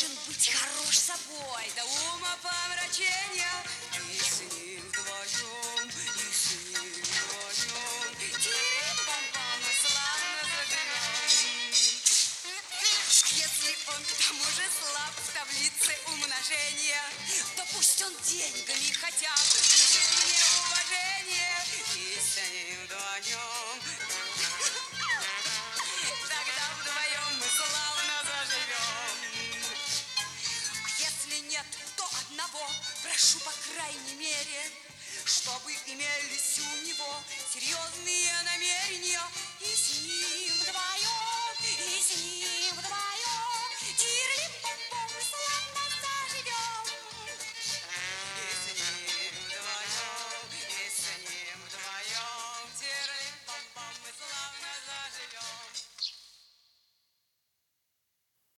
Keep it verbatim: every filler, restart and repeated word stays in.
должен быть хорош собой до ума помрачения. И с ним вдвоем, и с ним вдвоем. Тирим-бам-бам, мы славно заживем. Если он к тому же слаб в таблице умножения, то пусть он деньгами хотя бы внушит мне уважение. И с ним вдвоем.